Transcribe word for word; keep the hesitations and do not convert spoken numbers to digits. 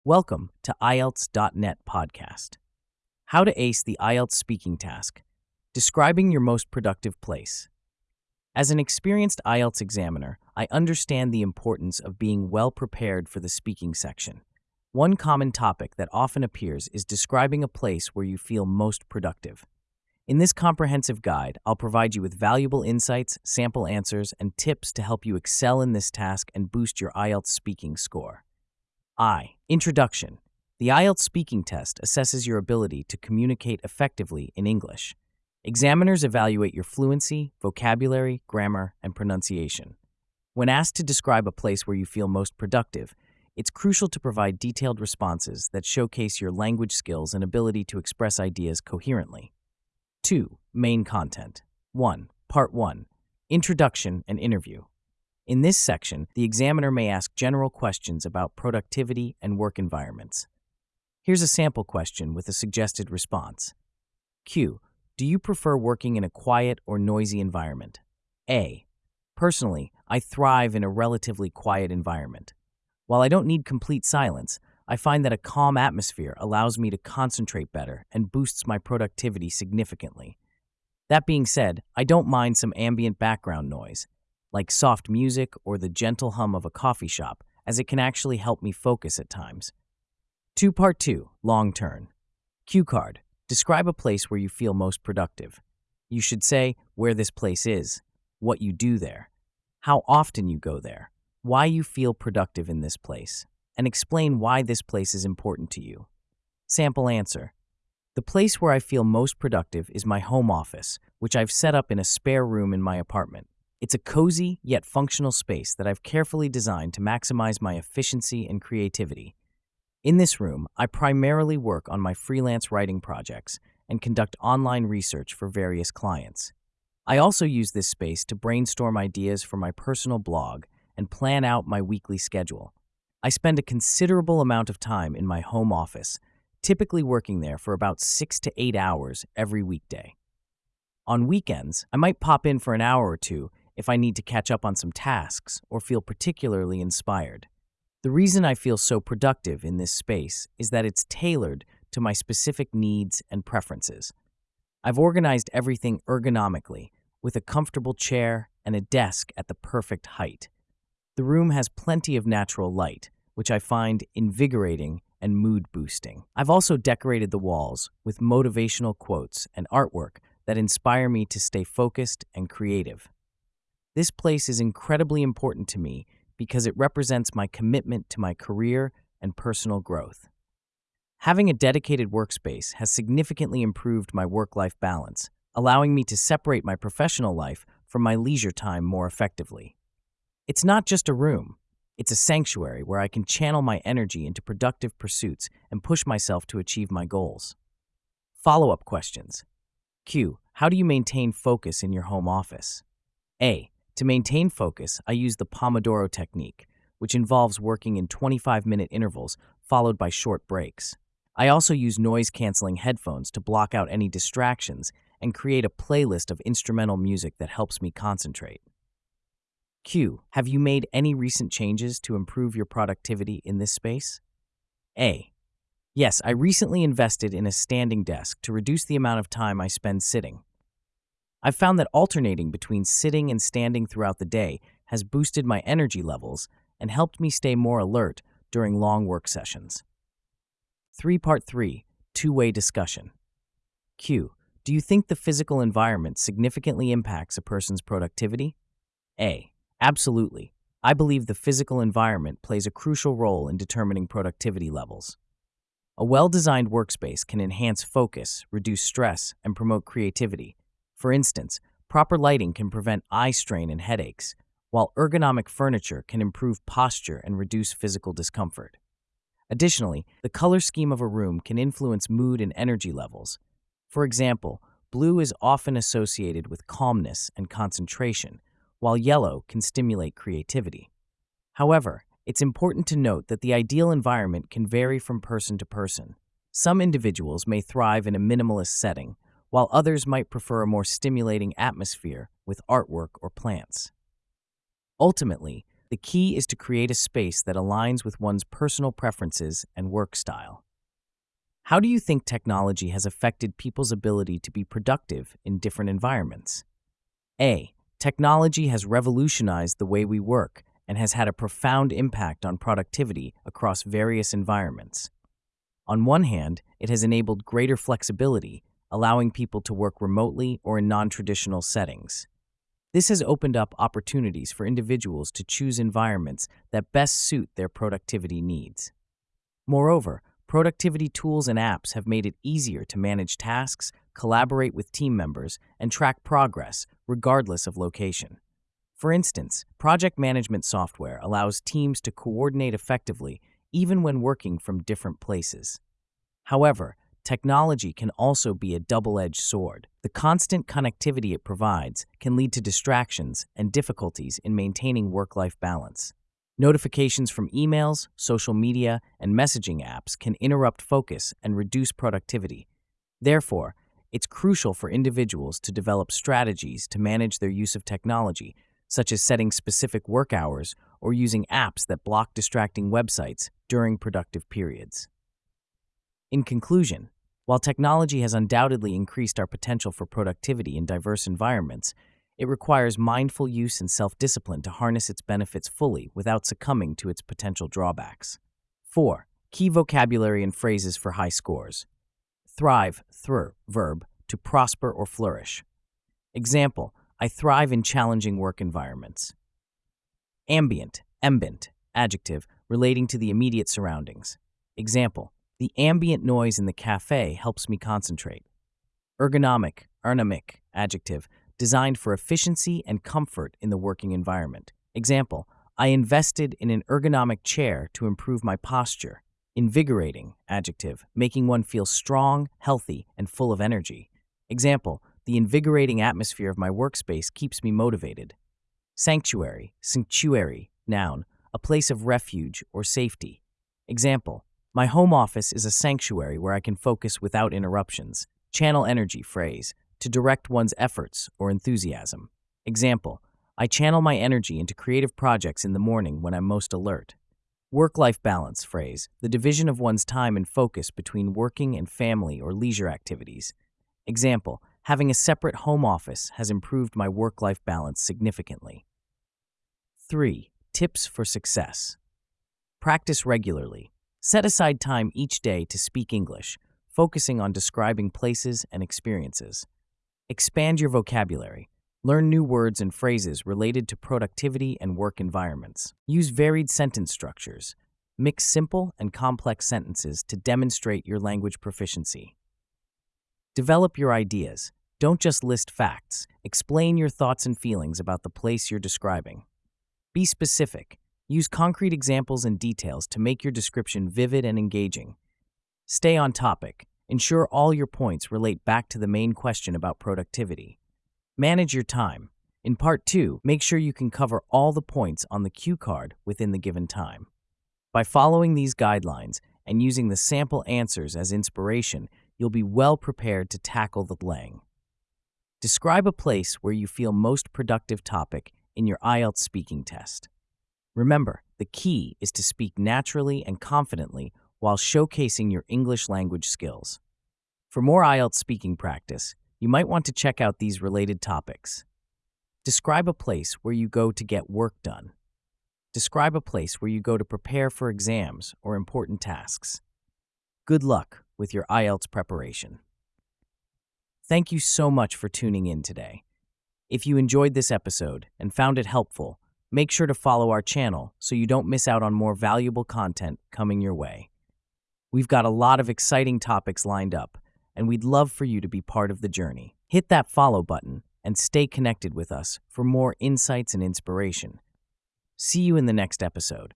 Welcome to I E L T S dot net podcast. How to ace the I E L T S speaking task. Describing your most productive place. As an experienced I E L T S examiner, I understand the importance of being well prepared for the speaking section. One common topic that often appears is describing a place where you feel most productive. In this comprehensive guide, I'll provide you with valuable insights, sample answers, and tips to help you excel in this task and boost your I E L T S speaking score. I. Introduction. The I E L T S speaking test assesses your ability to communicate effectively in English. Examiners evaluate your fluency, vocabulary, grammar, and pronunciation. When asked to describe a place where you feel most productive, it's crucial to provide detailed responses that showcase your language skills and ability to express ideas coherently. two. Main content. one. Part one. Introduction and interview. In this section, the examiner may ask general questions about productivity and work environments. Here's a sample question with a suggested response. Q. Do you prefer working in a quiet or noisy environment? A. Personally, I thrive in a relatively quiet environment. While I don't need complete silence, I find that a calm atmosphere allows me to concentrate better and boosts my productivity significantly. That being said, I don't mind some ambient background noise, like soft music or the gentle hum of a coffee shop, as it can actually help me focus at times. two. Part two. Long turn. Cue card. Describe a place where you feel most productive. You should say where this place is, what you do there, how often you go there, why you feel productive in this place, and explain why this place is important to you. Sample answer. The place where I feel most productive is my home office, which I've set up in a spare room in my apartment. It's a cozy yet functional space that I've carefully designed to maximize my efficiency and creativity. In this room, I primarily work on my freelance writing projects and conduct online research for various clients. I also use this space to brainstorm ideas for my personal blog and plan out my weekly schedule. I spend a considerable amount of time in my home office, typically working there for about six to eight hours every weekday. On weekends, I might pop in for an hour or two if I need to catch up on some tasks or feel particularly inspired. The reason I feel so productive in this space is that it's tailored to my specific needs and preferences. I've organized everything ergonomically, with a comfortable chair and a desk at the perfect height. The room has plenty of natural light, which I find invigorating and mood-boosting. I've also decorated the walls with motivational quotes and artwork that inspire me to stay focused and creative. This place is incredibly important to me because it represents my commitment to my career and personal growth. Having a dedicated workspace has significantly improved my work-life balance, allowing me to separate my professional life from my leisure time more effectively. It's not just a room. It's a sanctuary where I can channel my energy into productive pursuits and push myself to achieve my goals. Follow-up questions. Q. How do you maintain focus in your home office? A. To maintain focus, I use the Pomodoro technique, which involves working in twenty-five minute intervals followed by short breaks. I also use noise-canceling headphones to block out any distractions and create a playlist of instrumental music that helps me concentrate. Q. Have you made any recent changes to improve your productivity in this space? A. Yes, I recently invested in a standing desk to reduce the amount of time I spend sitting. I've found that alternating between sitting and standing throughout the day has boosted my energy levels and helped me stay more alert during long work sessions. three. Part three. Two-way discussion. Q. Do you think the physical environment significantly impacts a person's productivity? A. Absolutely. I believe the physical environment plays a crucial role in determining productivity levels. A well-designed workspace can enhance focus, reduce stress, and promote creativity. For instance, proper lighting can prevent eye strain and headaches, while ergonomic furniture can improve posture and reduce physical discomfort. Additionally, the color scheme of a room can influence mood and energy levels. For example, blue is often associated with calmness and concentration, while yellow can stimulate creativity. However, it's important to note that the ideal environment can vary from person to person. Some individuals may thrive in a minimalist setting, while others might prefer a more stimulating atmosphere with artwork or plants. Ultimately, The key is to create a space that aligns with one's personal preferences and work style. How do you think technology has affected people's ability to be productive in different environments? A. Technology has revolutionized the way we work and has had a profound impact on productivity across various environments. On one hand, it has enabled greater flexibility, allowing people to work remotely or in non-traditional settings. This has opened up opportunities for individuals to choose environments that best suit their productivity needs. Moreover, productivity tools and apps have made it easier to manage tasks, collaborate with team members, and track progress, regardless of location. For instance, project management software allows teams to coordinate effectively even when working from different places. However, technology can also be a double-edged sword. The constant connectivity it provides can lead to distractions and difficulties in maintaining work-life balance. Notifications from emails, social media, and messaging apps can interrupt focus and reduce productivity. Therefore, it's crucial for individuals to develop strategies to manage their use of technology, such as setting specific work hours or using apps that block distracting websites during productive periods. In conclusion, while technology has undoubtedly increased our potential for productivity in diverse environments, it requires mindful use and self-discipline to harness its benefits fully without succumbing to its potential drawbacks. four. Key vocabulary and phrases for high scores. Thrive, thr, verb, to prosper or flourish. Example, I thrive in challenging work environments. Ambient, ambient, adjective, relating to the immediate surroundings. Example, the ambient noise in the cafe helps me concentrate. Ergonomic, ergonomic, adjective, designed for efficiency and comfort in the working environment. Example, I invested in an ergonomic chair to improve my posture. Invigorating, adjective, making one feel strong, healthy, and full of energy. Example, the invigorating atmosphere of my workspace keeps me motivated. Sanctuary, sanctuary, noun, a place of refuge or safety. Example, my home office is a sanctuary where I can focus without interruptions. Channel energy, phrase, to direct one's efforts or enthusiasm. Example, I channel my energy into creative projects in the morning when I'm most alert. Work-life balance, phrase, the division of one's time and focus between working and family or leisure activities. Example, having a separate home office has improved my work-life balance significantly. three. Tips for success. Practice regularly. Set aside time each day to speak English, focusing on describing places and experiences. Expand your vocabulary. Learn new words and phrases related to productivity and work environments. Use varied sentence structures. Mix simple and complex sentences to demonstrate your language proficiency. Develop your ideas. Don't just list facts. Explain your thoughts and feelings about the place you're describing. Be specific. Use concrete examples and details to make your description vivid and engaging. Stay on topic. Ensure all your points relate back to the main question about productivity. Manage your time. In part two, make sure you can cover all the points on the cue card within the given time. By following these guidelines and using the sample answers as inspiration, you'll be well prepared to tackle the lang. Describe a place where you feel most productive topic in your I E L T S speaking test. Remember, the key is to speak naturally and confidently while showcasing your English language skills. For more I E L T S speaking practice, you might want to check out these related topics. Describe a place where you go to get work done. Describe a place where you go to prepare for exams or important tasks. Good luck with your I E L T S preparation. Thank you so much for tuning in today. If you enjoyed this episode and found it helpful, make sure to follow our channel so you don't miss out on more valuable content coming your way. We've got a lot of exciting topics lined up, and we'd love for you to be part of the journey. Hit that follow button and stay connected with us for more insights and inspiration. See you in the next episode.